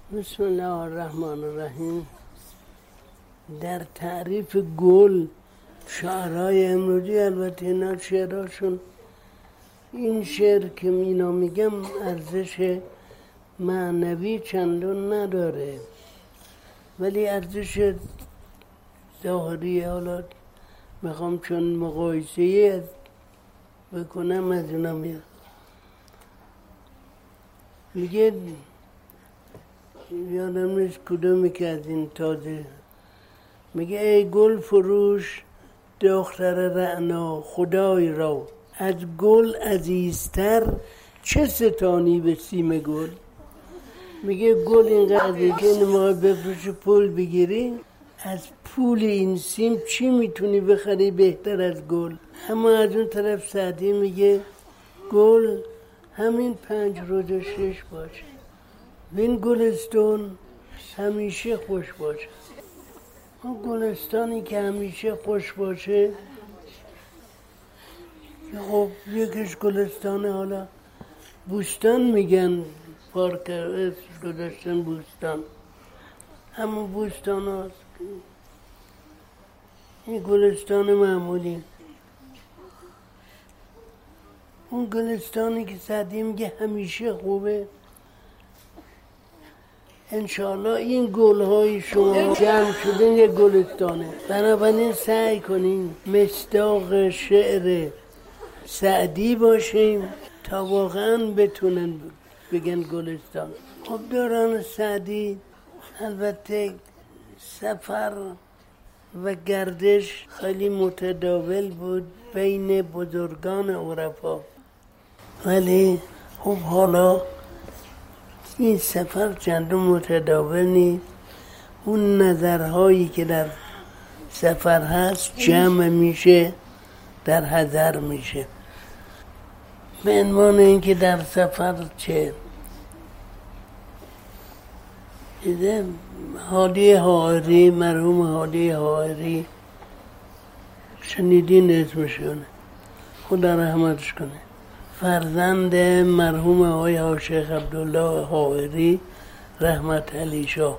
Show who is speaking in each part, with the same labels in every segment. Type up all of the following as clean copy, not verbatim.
Speaker 1: بسم الله الرحمن الرحیم. در تعریف گل شعرهای امروزی، البته اینا شعرهاشون، این شعر که اینا میگم ارزش معنوی چندان نداره، ولی ارزش ظاهری، حالا میخوام چون مقایسه بکنم از اینا میاد. میگه، یادم نیست کدومی که از این تازه، میگه ای گل فروش دختر رعنا خدای را، از گل عزیزتر چه ستانی به سیم گل. میگه گل اینقدر عزیزه که نمای بفروش پول بگیری، از پول این سیم چی میتونی بخری بهتر از گل. اما از اون طرف سعدی میگه گل همین 5 روز و 6 باشه، وین گلستان همیشه خوش باشه. اون گلستانی که همیشه خوش باشه، خب یکیش گلستان، حالا بوستان میگن، پارک گذاشتن بوستان، همون بوستان هاست. این گلستان معمولی، اون گلستانی که سعدی میگه همیشه خوبه. انشاءالله این گل‌های شما جمع شدن یک گلستانه، بنابراین سعی کنین مصداق شعر سعدی باشیم تا واقعا بتونن بگن گلستان. خب دوران سعدی البته سفر و گردش خیلی متداول بود بین بزرگان اروپا، ولی خب حالا این سفر چندان متداول نیست. اون نظرهایی که در سفر هست جمع میشه، در حضر میشه. به عنوان اینکه در سفر چه دیده، هادی حائری، مرحوم هادی حائری، شنیدین اسمشونه، خدا رحمتش کنه، فرزند مرحوم آقای شیخ عبدالله حائری رحمت علی شاه.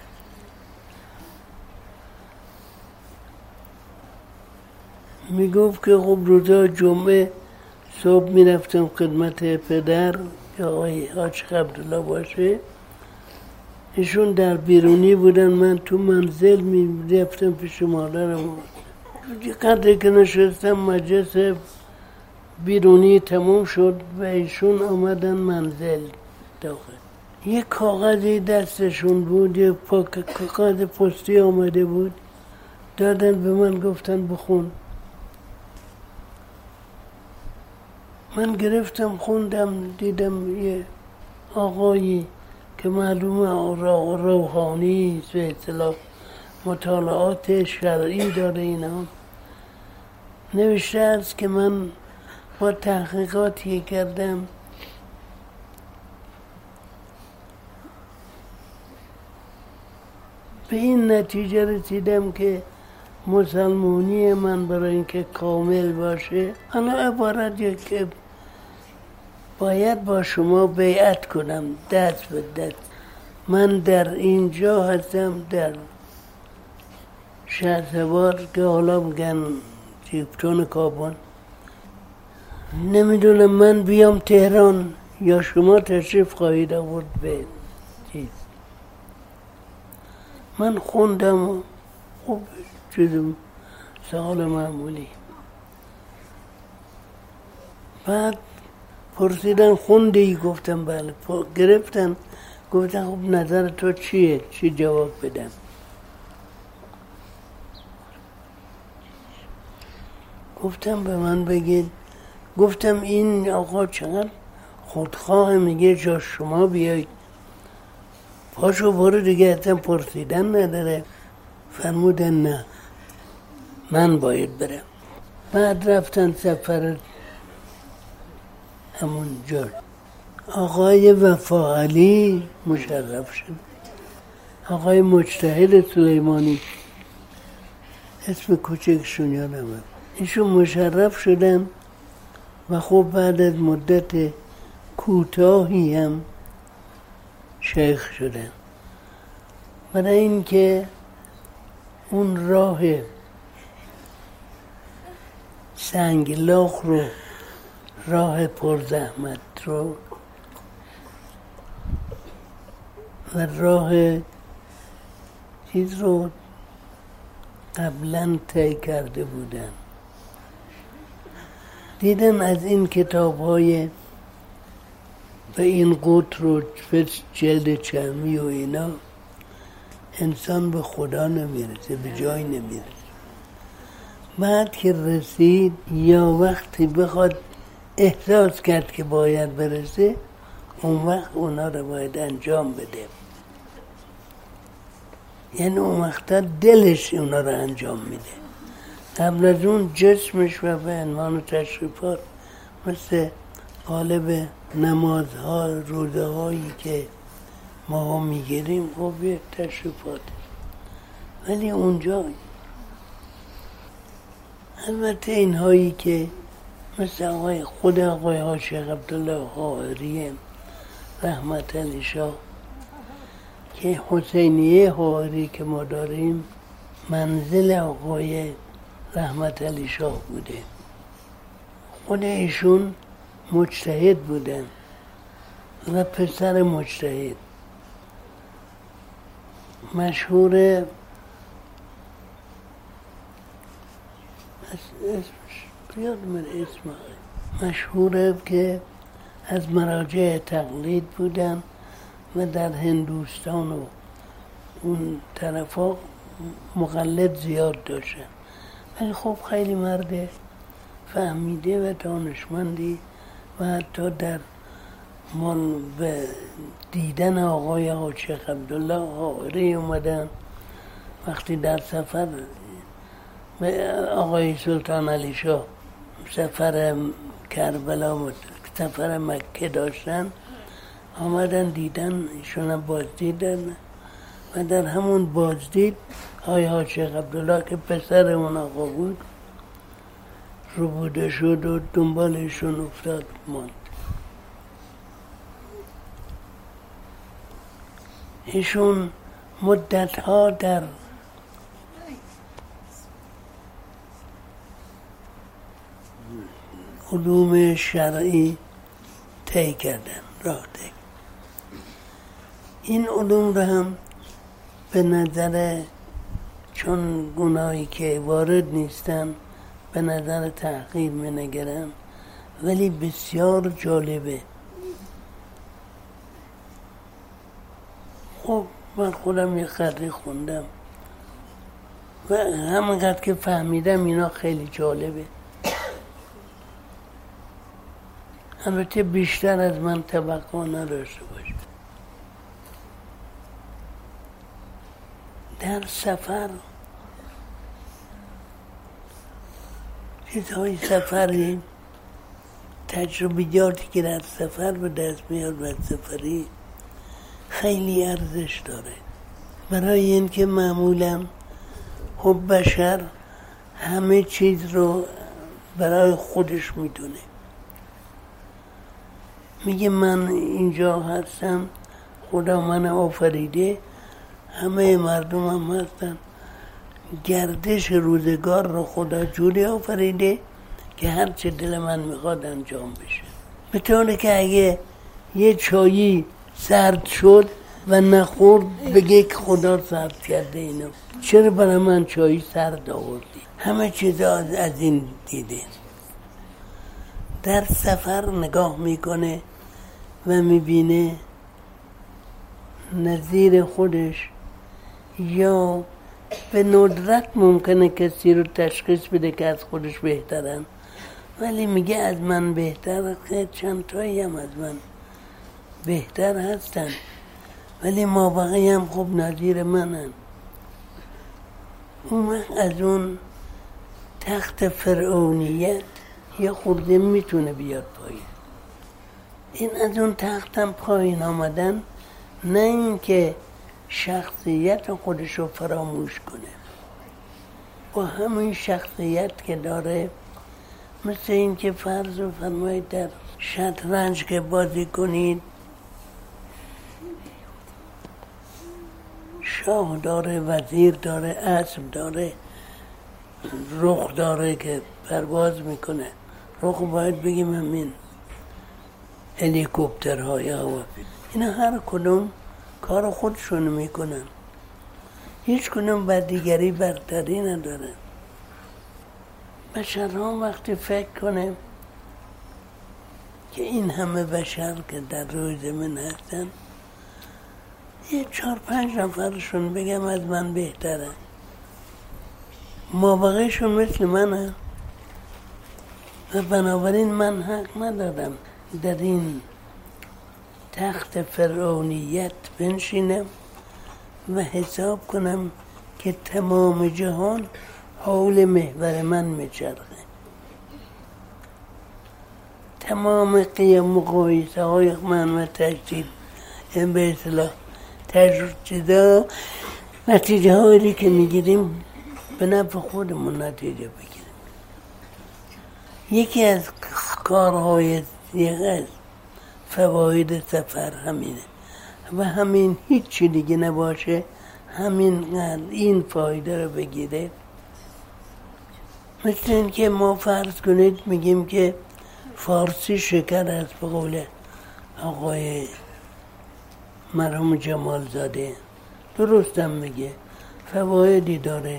Speaker 1: میگفت که خب روزا جمعه صبح میرفتم خدمت پدر که آقای شیخ عبدالله باشه، ایشون در بیرونی بودن، من تو منزل میرفتم پیش مادرم. قدر که نشستم مجلس بیرونی تموم شد و ایشون آمدن منزل داخل. یک کاغذی دستشون بود، یک کاغذ پستی آمده بود، دادن به من، گفتن بخون. من گرفتم خوندم، دیدم یه آقایی که معلومه روحانی به اصطلاح مطالعات شرعی داره، اینا نوشته است که من با تحقیقاتی کردم به این نتیجه رسیدم که مسلمانی من برای اینکه کامل باشه، حالا عبارت که باید با شما بیعت کنم دست به دست. من در اینجا هستم، در شهرسوار که حالا میگن چیپتون کابل، نمیدونم من بیام تهران یا شما تشریف خواهید آورد به چیز. من خوندم و خب چیزم سوال معمولی. بعد پرسیدن خوندی؟ گفتم بله. گرفتن گفتن خب نظر تو چیه؟ چی جواب بدم؟ گفتم به من بگید. گفتم این آقا چقدر خودخواه، میگه جا شما بیایید. پاشو برو دیگه، اصلا پرسیدن نداره. فرمودن نه، من باید برم. بعد رفتن سفر همون جا. آقای وفا علی مشرف شد، آقای مجتهد سلیمانی، اسم کوچکشون یادمه، ایشون مشرف شدن و خب بعد از مدت کوتاهی هم شیخ شدن. برای اینکه اون راه سنگلاخ رو، راه پرزحمت رو و راه چیز رو قبلا طی کرده بودن. دیدم از این کتاب‌های به این قطر و جلد چرمی و اینا انسان به خدا نمیرسه، به جای نمیرسه. بعد که رسید یا وقتی بخواد احساس کرد که باید برسه، اون وقت اونا رو باید انجام بده. یعنی اون وقت دلش اونا رو انجام میده. قبل از اون جسمش و به عنوان تشریفات مثل قالب نمازها، روزه هایی که ما میگیریم خب یک تشریفات، ولی اونجا البته اینهایی که مثل خود آقای حاجی عبدالله حائری رحمت علی شاه که حسینیه حائری که ما داریم منزل آقای رحمت علی شاه بوده. خود ایشون مجتهد بودن و پسر مجتهد مشهور، مشهوره که از مراجع تقلید بودن و در هندوستان و اون طرفا مقلد زیاد داشتن، ولی خب خیلی مرد فهمیده و دانشمندی و حتی در به دیدن آقای حاجی عبدالله حائری اومدن. وقتی در سفر به آقای سلطان علی شاه سفر کربلا سفر مکه داشتن، آمدن دیدن، ایشون بازدیدن و در همون بازدید آقای حاجی عبدالله که پسر اون آقا بود ربوده شد و دنبالشون افتاد ماند. ایشون مدتها در علوم شرعی طی کردن، راه طی. این علوم رو هم به نظر چون گناهی که وارد نیستن به نظر تحقیر می نگرن، ولی بسیار جالبه. خب من خودم یه قدری خوندم و همینقدر که فهمیدم اینا خیلی جالبه. البته بیشتر از من توقع نداشته باشه. در سفر چیزهای سفری، تجربیاتی که در سفر به دست میاد و سفری خیلی ارزش داره، برای اینکه معمولا خب بشر همه چیز رو برای خودش میدونه. میگه من اینجا هستم، خدا من آفریده، همه مردم هم هستن، گردش روزگار رو خدا جوری آفریده که هر چه دل من میخواد انجام بشه. به طوری که اگه یه چایی سرد شد و نخورد بگه که خدا سرد کرده اینو، چرا برای من چایی سرد آوردی؟ همه چیزا از این دیده. در سفر نگاه میکنه و میبینه نظیر خودش یا به ندرت ممکنه کسی رو تشخیص بده که از خودش بهترن، ولی میگه از من بهتر که چند تایی هم از من بهتر هستن، ولی ما بقیه هم خب نظیر منن. اون از اون تخت فرعونیت یه خورده میتونه بیاد پایین. این از اون تخت هم پایین آمدن، نه اینکه شخصیت خودش رو فراموش کنه، با همین شخصیت که داره، مثل این که فرض رو فرمایید در شطرنج که بازی کنید، شاه داره، وزیر داره، اسب داره، رخ داره که پرواز میکنه. رخ باید بگیم همین هلیکوپترهای هوا. اینا هر کدوم کار خودشون میکنن، هیچ کدوم بر دیگری برتری نداره. بشرها وقتی فکر کنه که این همه بشر که در روی زمین هستن، یه 4-5 نفرشون بگم از من بهتره، مابقیشون مثل منه و بنابراین من حق ندارم در این تخت فرعونیت بنشینم و حساب کنم که تمام جهان حول محور من میچرخه. تمام قیام مقایسه های من و تجدید این به اصطلاح تجدیدا نتیجه هایی که میگیریم به نفع خودمون نتیجه بگیریم. یکی از کارهای از فواید سفر همینه و همین هیچی دیگه نباشه، همین این فایده رو بگیره. مثل این که ما فرض کنید میگیم که فارسی شکر است، به قول آقای مرحوم جمال زاده، درستم میگه، فوایدی داره،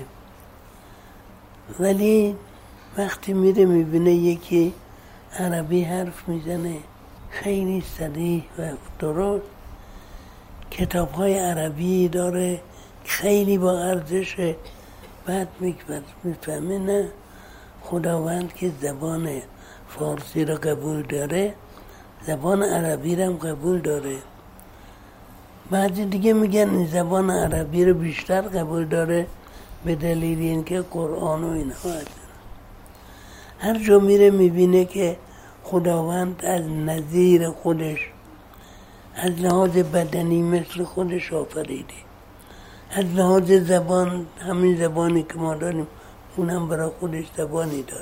Speaker 1: ولی وقتی میره میبینه یکی عربی حرف میزنه خیلی صریح و درست، کتاب‌های عربی داره خیلی با ارزشه، بعد میفهمه نه، خداوند که زبان فارسی را قبول داره، زبان عربی را هم قبول داره. بعضی دیگه میگن زبان عربی رو بیشتر قبول داره به دلیل اینکه قرآن و اینها هست. هر جا میره میبینه که خداوند از نظیر خودش، از لحاظ بدنی مثل خودش آفریده، از لحاظ زبان همین زبانی که ما داریم اونم برای خودش زبانی داره،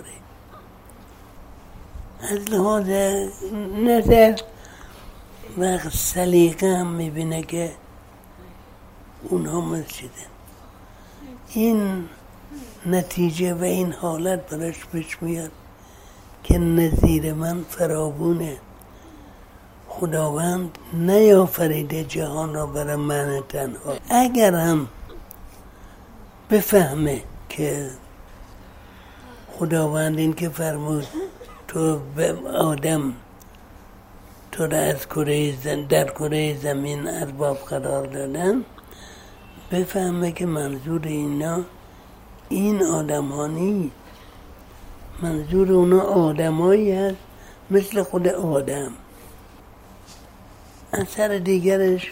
Speaker 1: از لحاظ نظر و سلیقه هم میبینه که اونها مسجدن. این نتیجه و این حالت براش پیش میاد که نظیر من فراوونه. خداوند نیافریده جهان را برای من تنها. اگر هم بفهمه که خداوند این که فرمود تو به آدم تو را از در کره زمین ارباب قرار دادن، بفهمه که منظور اینا این آدم ها نیست، منظور اونا آدمایی هست مثل خود آدم. اثر دیگرش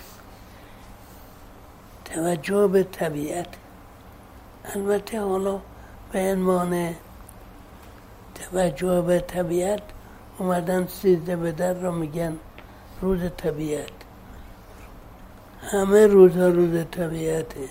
Speaker 1: توجه به طبیعت. البته حالا به عنوان توجه به طبیعت اومدن 13 بدر را میگن روز طبیعت. همه روزها روز طبیعته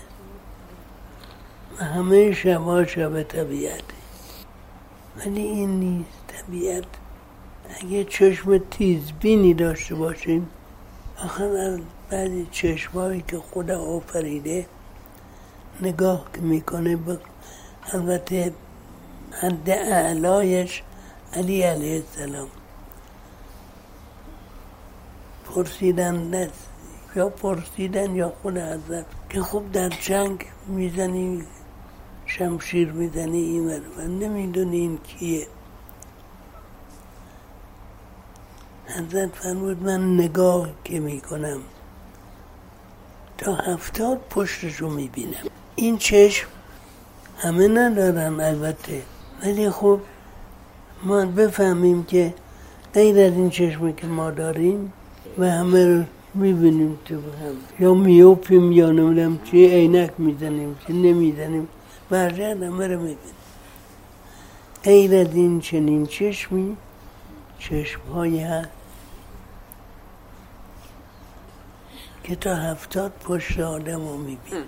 Speaker 1: و همه شبها شب طبیعته، ولی این نیست. طبیعت اگه چشم تیزبینی داشته باشیم، آخر از بعضی چشمایی که خدا آفریده نگاه که میکنه، البته حد اعلایش علی علیه السلام پرسیدن یا خود حضرت که خب در جنگ میزنی شمشیر میزنی این و نمیدونی این کیه. حضرت فرمود من نگاه که میکنم تا 70 پشتشو میبینم. این چشم همه ندارن البته، ولی خب ما بفهمیم که غیر از این چشمی که ما داریم و همه رو میبینیم تو هم، یا میوپیم یا نمیدونم چی، عینک میزنیم چی نمیزنیم، برجرد همه رو میبینیم. غیر از این چنین چشمی چشمهایی هست که تا 70 پشت آدم رو میبینیم.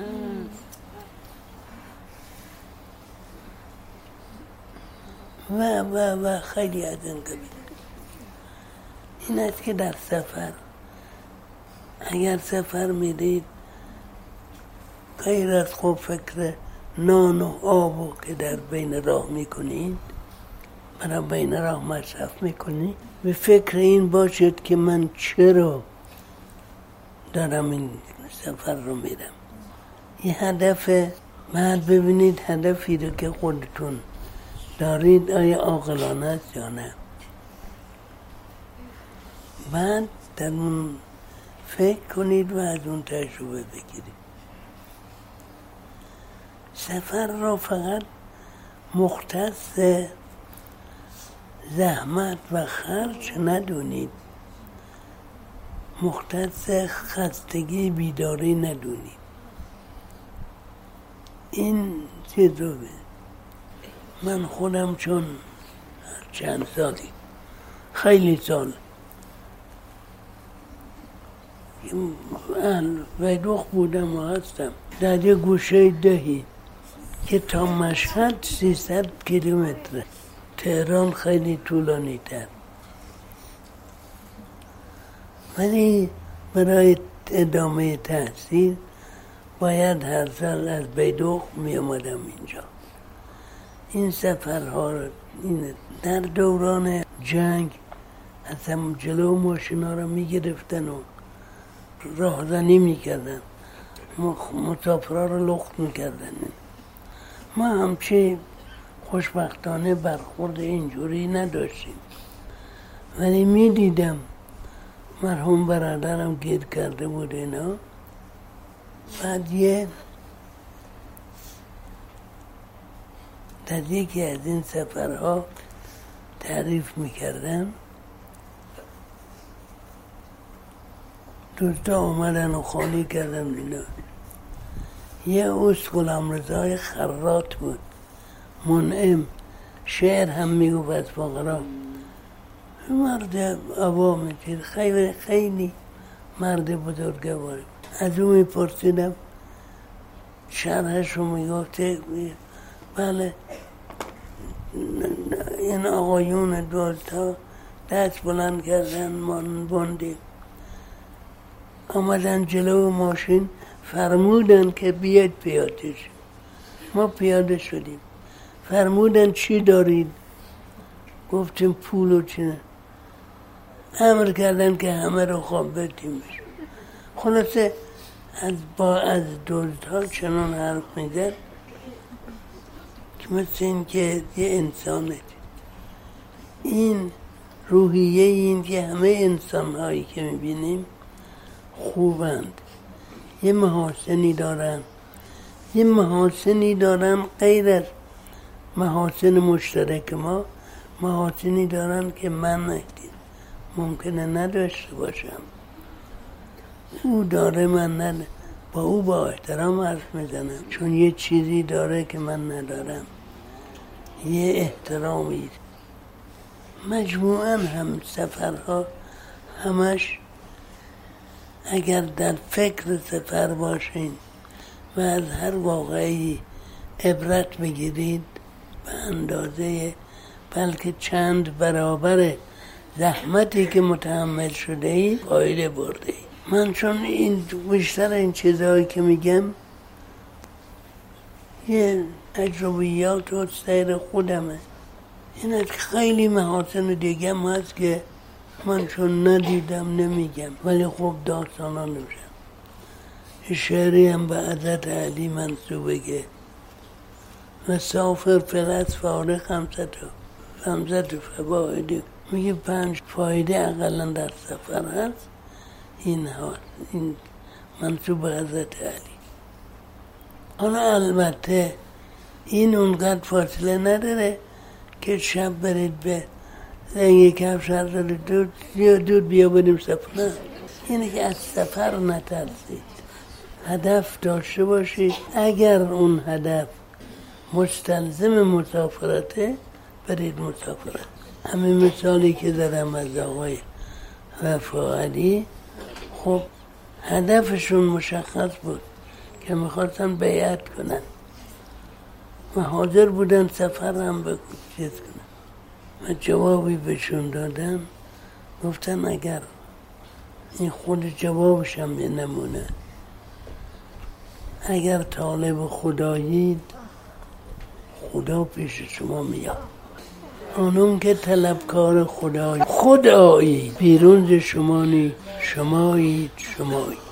Speaker 1: و خیلی از این قبیل. این است که در سفر، اگر سفر میرید غیر از خب فکر نان و آب که در بین راه میکنید، برای بین راه مصرف میکنید، به فکر این باشید که من چرا دارم این سفر رو میرم. یه هدف، بعد ببینید هدفی رو که خودتون دارید آیا عاقلانه است یا نه. بعد در اون فکر کنید و از اون تجربه بگیرید. سفر را فقط مختص زحمت و خرج ندونید، مختص خستگی بیداری ندونید. این چیزو من خودم چون چند سالی، خیلی سال ویدوخ بودم و هستم در یه گوشه دهی که تا مشهد 300 کیلومتره، تهران خیلی طولانی تر، ولی برای ادامه تحصیل باید هر سال از بیدوخ می آمدم اینجا. این سفرها در دوران جنگ اصلا جلو ماشینا رو می گرفتن و راهزنی می کردن، مسافرها رو لخت می کردن. ما همچه خوشبختانه برخورد اینجوری نداشتیم، ولی می دیدم مرحوم برادرم گیر کرده بود اینا. بعد در یکی از این سفرها تعریف میکردم، دوستا آمدن و خالی کردن اینا. یه اوست غلامرضای خراط بود، منعم، شعر هم میگو از فقرا، مرد عوامی، خیلی خیلی مرد بزرگواری. از اون میپرسیدم، شرحش رو میگفته، بله این آقایون دوستا دست بلند کردن، ما بندیم، آمدن جلو ماشین، فرمودن که بیاید پیاده شیم. ما پیاده شدیم، فرمودن چی دارید؟ گفتیم پول و چی نه. امر کردن که همه رو خواب بدیم. خلاصه از دوستها چنان حرف میزد که مثل این که یه انسانه. این روحیه این که همه انسان هایی که میبینیم خوبند، یه محاسنی دارن غیر از محاسن مشترک ما، محاسنی دارن که من ممکنه نداشته باشم. او داره من نداره، با او با احترام حرف میزنم، چون یه چیزی داره که من ندارم، یه احترامی. مجموعاً هم سفرها همش اگر در فکر سفر باشین و از هر واقعی عبرت بگیرید، به اندازه بلکه چند برابر زحمتی که متحمل شده ای فایده برده ای. من چون این بیشتر این چیزهایی که میگم یه تجربیات و سیر خودمه، این خیلی محاسن دیگه هم هست که من چون ندیدم نمیگم، ولی خب داستانا نمیشم. شعری هم به حضرت علی منسوبه که مسافر فلاسفه خمسة فوائد، میگه 5 فایده اقلا در سفر هست. این منسوب به حضرت علی. حالا البته این اونقدر فاصله نداره که شب برید به زنگ کفش دود بیا بریم سفر. نه، اینه که از سفر نترسید، هدف داشته باشید. اگر اون هدف مستلزم مسافرته برید مسافرت. همین مثالی که دارم از آقای وفاعلی، خب هدفشون مشخص بود که میخواستن بیعت کنن و حاضر بودن سفر هم به چیز کنن. من جوابی بهشون دادم، گفتن اگر این خود جوابش هم یه نمونه، اگر طالب خدایید خدا پیش شما میاد. آنون که طلبکار خدایید بیرون ز شما نی، شمایید.